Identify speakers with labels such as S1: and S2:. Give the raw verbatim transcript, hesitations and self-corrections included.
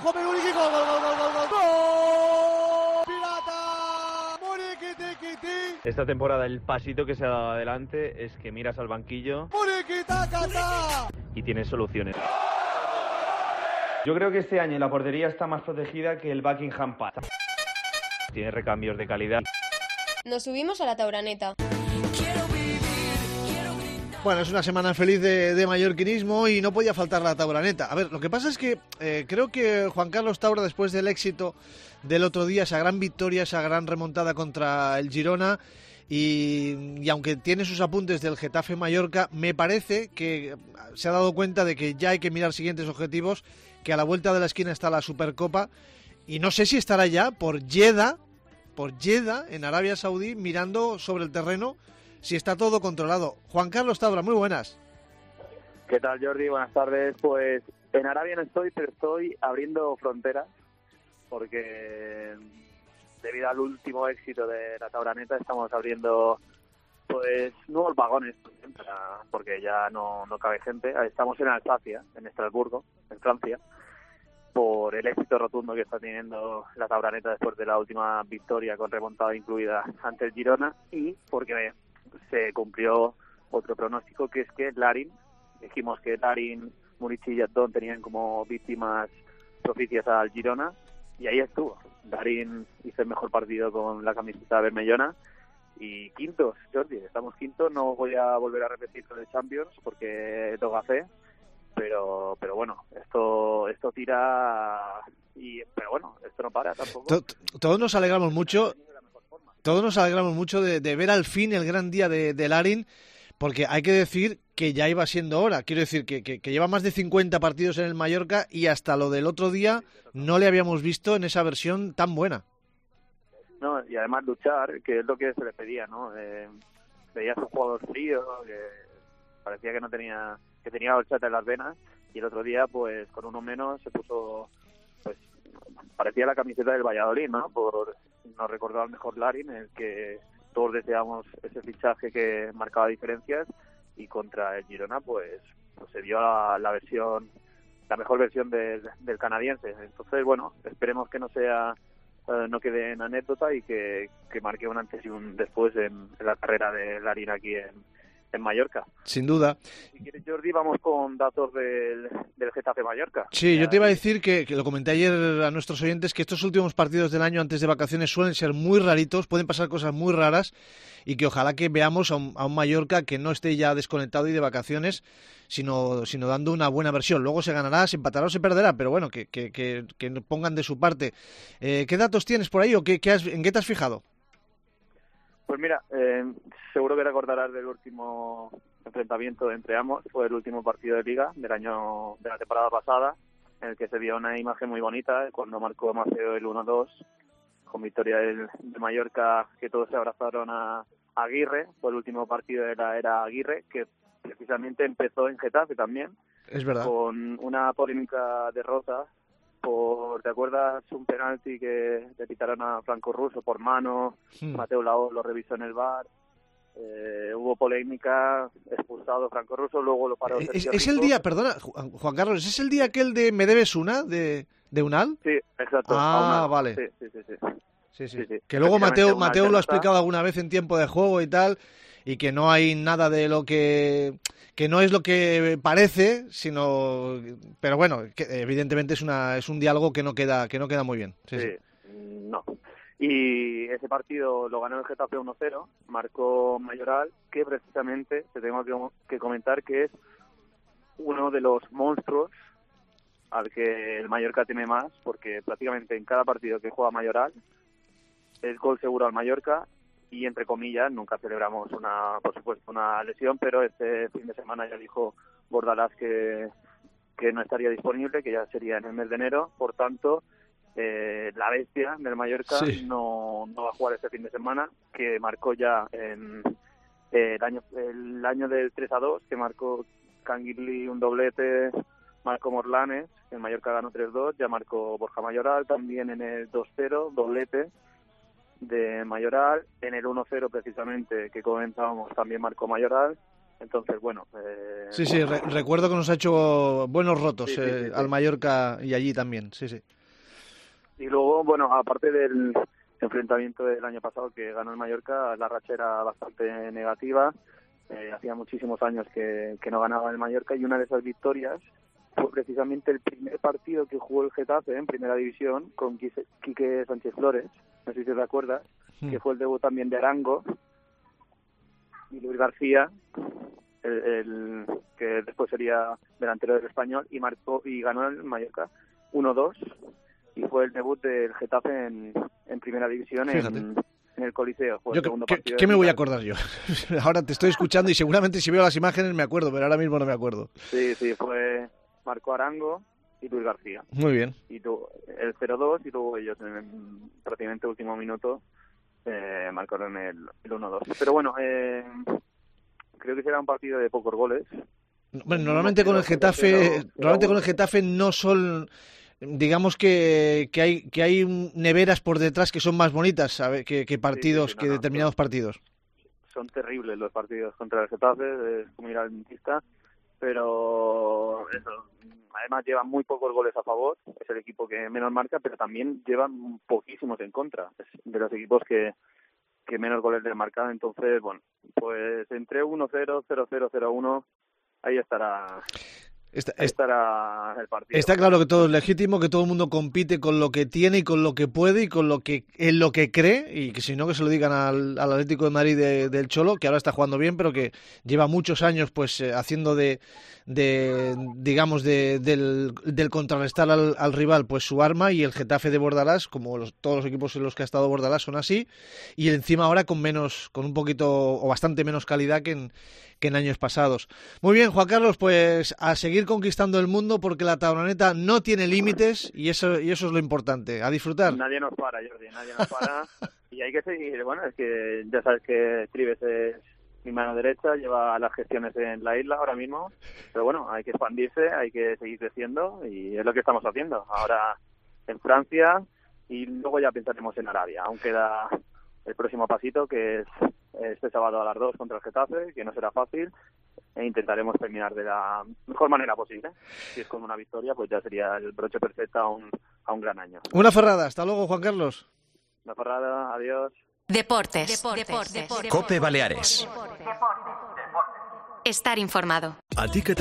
S1: ojo, Muriqui, gol, gol, gol, gol, gol, gol, Pirata, Muriqui, tiqui, tiqui.
S2: Esta temporada el pasito que se ha dado adelante es que miras al banquillo
S1: Muriqui, taca, ta.
S2: y tienes soluciones. Yo creo que este año la portería está más protegida que el Buckingham Palace. Tiene recambios de calidad.
S3: Nos subimos a la tauraneta.
S1: Bueno, es una semana feliz de, de mallorquinismo y no podía faltar la tauraneta. A ver, lo que pasa es que eh, creo que Juan Carlos Taura, después del éxito del otro día, esa gran victoria, esa gran remontada contra el Girona, y, y aunque tiene sus apuntes del Getafe Mallorca, me parece que se ha dado cuenta de que ya hay que mirar siguientes objetivos, que a la vuelta de la esquina está la Supercopa, y no sé si estará ya por Jeddah, por Jeddah, en Arabia Saudí, mirando sobre el terreno si está todo controlado. Juan Carlos Taura, muy buenas.
S4: ¿Qué tal, Jordi? Buenas tardes. Pues en Arabia no estoy, pero estoy abriendo fronteras porque debido al último éxito de la tauraneta estamos abriendo pues nuevos vagones para, porque ya no, no cabe gente. Estamos en Alsacia, en Estrasburgo, en Francia, por el éxito rotundo que está teniendo la tauraneta después de la última victoria con remontada incluida ante el Girona, y porque se cumplió otro pronóstico, que es que Larin, dijimos que Larin, Muriqui y Yatón tenían como víctimas propicias al Girona, y ahí estuvo. Larin hizo el mejor partido con la camiseta bermellona, y quintos, Jordi, estamos quintos. No voy a volver a repetir con el Champions porque lo gafé, pero pero bueno, esto esto tira, y pero bueno, esto no para tampoco.
S1: Todos nos alegramos mucho. Todos nos alegramos mucho de, de ver al fin el gran día de, de Larin, porque hay que decir que ya iba siendo hora. Quiero decir que, que, que lleva más de cincuenta partidos en el Mallorca y hasta lo del otro día no le habíamos visto en esa versión tan buena.
S4: No, y además luchar, que es lo que se le pedía, ¿no? Eh, veías un jugador frío, que parecía que no tenía, que tenía horchata en las venas, y el otro día, pues con uno menos, se puso, pues parecía la camiseta del Valladolid, ¿no? Por nos recordaba el mejor Larin, en el que todos deseamos ese fichaje que marcaba diferencias, y contra el Girona pues, pues se vio la, la versión, la mejor versión del, del canadiense. Entonces, bueno, esperemos que no sea eh, no quede en anécdota y que, que marque un antes y un después en, en la carrera de Larin aquí en, en Mallorca.
S1: Sin duda.
S4: Si quieres, Jordi, vamos con datos del, del Getafe Mallorca.
S1: Sí, yo te iba a decir que, que lo comenté ayer a nuestros oyentes, que estos últimos partidos del año antes de vacaciones suelen ser muy raritos, pueden pasar cosas muy raras, y que ojalá que veamos a un, a un Mallorca que no esté ya desconectado y de vacaciones, sino, sino dando una buena versión. Luego se ganará, se empatará o se perderá, pero bueno, que, que, que, que pongan de su parte. Eh, ¿Qué datos tienes por ahí o qué, qué has, en qué te has fijado?
S4: Pues mira, eh, seguro que recordarás del último enfrentamiento entre ambos. Fue el último partido de Liga del año de la temporada pasada, en el que se vio una imagen muy bonita cuando marcó Maceo el uno dos, con victoria del, de Mallorca, que todos se abrazaron a, a Aguirre. Fue el último partido de la era Aguirre, que precisamente empezó en Getafe también.
S1: Es verdad.
S4: Con una polémica derrota por, ¿te acuerdas? Un penalti que le pitaron a Franco Russo por mano. hmm. Mateo Laoz lo revisó en el V A R. Eh, hubo polémica, expulsado Franco Russo, luego lo paró.
S1: Es, es el día, perdona, Juan Carlos, ¿es el día aquel de Me debes una, de, de Unal?
S4: Sí, exacto.
S1: Ah, vale.
S4: Sí, sí, sí, sí.
S1: Sí, sí.
S4: Sí, sí.
S1: Que luego Mateo, Mateo lo ha explicado alguna vez en tiempo de juego y tal, y que no hay nada de lo que... que no es lo que parece, sino... Pero bueno, que evidentemente es una es un diálogo que no queda que no queda muy bien. Sí,
S4: sí.
S1: sí.
S4: No. Y ese partido lo ganó el Getafe uno cero, marcó Mayoral, que precisamente te tengo que, que comentar que es uno de los monstruos al que el Mallorca teme más, porque prácticamente en cada partido que juega Mayoral es gol seguro al Mallorca, y entre comillas nunca celebramos una, por supuesto, una lesión, pero este fin de semana ya dijo Bordalás que, que no estaría disponible, que ya sería en el mes de enero. Por tanto, eh, la bestia del Mallorca sí. no, no va a jugar este fin de semana, que marcó ya en eh, el año el año del tres a dos, que marcó Canguilí un doblete, marcó Morlanes, el Mallorca ganó tres dos, ya marcó Borja Mayoral también en el dos cero, doblete de Mayoral, en el uno cero precisamente que comentábamos también marcó Mayoral, Entonces, bueno... Eh...
S1: Sí, sí, re- recuerdo que nos ha hecho buenos rotos
S4: sí, sí,
S1: eh,
S4: sí, sí.
S1: al Mallorca y allí también, sí, sí.
S4: Y luego, bueno, aparte del enfrentamiento del año pasado que ganó el Mallorca, la racha era bastante negativa. Eh, hacía muchísimos años que, que no ganaba el Mallorca y una de esas victorias fue precisamente el primer partido que jugó el Getafe en Primera División con Quise- Quique Sánchez Flores, no sé si te acuerdas, mm. que fue el debut también de Arango y Luis García, el, el que después sería delantero del Español, y marcó y ganó el Mallorca uno dos, y fue el debut del Getafe en, en Primera División en, en el Coliseo. Fue
S1: Yo,
S4: el segundo
S1: ¿qué,
S4: partido
S1: ¿Qué me voy a
S4: Liga.
S1: acordar yo? Ahora te estoy escuchando y seguramente si veo las imágenes me acuerdo, pero ahora mismo no me acuerdo.
S4: Sí, sí, fue marcó Arango y Luis García.
S1: Muy bien.
S4: Y tu, el cero dos, y luego ellos en el prácticamente último minuto eh, marcaron el, el uno dos. Pero bueno, eh, creo que será un partido de pocos goles.
S1: Bueno, normalmente con el Getafe, normalmente con el Getafe no son, digamos que, que hay que hay neveras por detrás que son más bonitas, ¿sabe? que, que partidos, sí, sí, sí, no, que no, determinados son, partidos.
S4: Son terribles los partidos contra el Getafe, es como ir al dentista, pero eso, además llevan muy pocos goles a favor, es el equipo que menos marca, pero también llevan poquísimos en contra, es de los equipos que, que menos goles le marcan. Entonces, bueno, pues entre uno cero, cero cero, cero uno, ahí estará...
S1: Está,
S4: Ahí estará el partido.
S1: Está claro que todo es legítimo, que todo el mundo compite con lo que tiene y con lo que puede y con lo que en lo que cree, y que si no que se lo digan al, al Atlético de Madrid de, del Cholo, que ahora está jugando bien, pero que lleva muchos años pues eh, haciendo de, de digamos de, del, del contrarrestar al, al rival pues su arma, y el Getafe de Bordalás, como los, todos los equipos en los que ha estado Bordalás son así, y encima ahora con menos, con un poquito o bastante menos calidad que en que en años pasados. Muy bien, Juan Carlos, pues a seguir conquistando el mundo, porque la Tauroneta no tiene límites y eso y eso es lo importante, a disfrutar.
S4: Nadie nos para, Jordi, nadie nos para y hay que seguir. Bueno, es que ya sabes que Trives es mi mano derecha, lleva las gestiones en la isla ahora mismo, pero bueno, hay que expandirse, hay que seguir creciendo y es lo que estamos haciendo. Ahora en Francia y luego ya pensaremos en Arabia, aún queda el próximo pasito, que es este sábado a las dos contra el Getafe, que no será fácil, e intentaremos terminar de la mejor manera posible. Si es con una victoria, pues ya sería el broche perfecto a un, a un gran año.
S1: Una ferrada, hasta luego, Juan Carlos.
S4: Una ferrada, adiós.
S5: Deportes. Deportes. Deportes. Deportes.
S6: COPE Baleares.
S5: Estar informado.
S6: ¿A ti qué te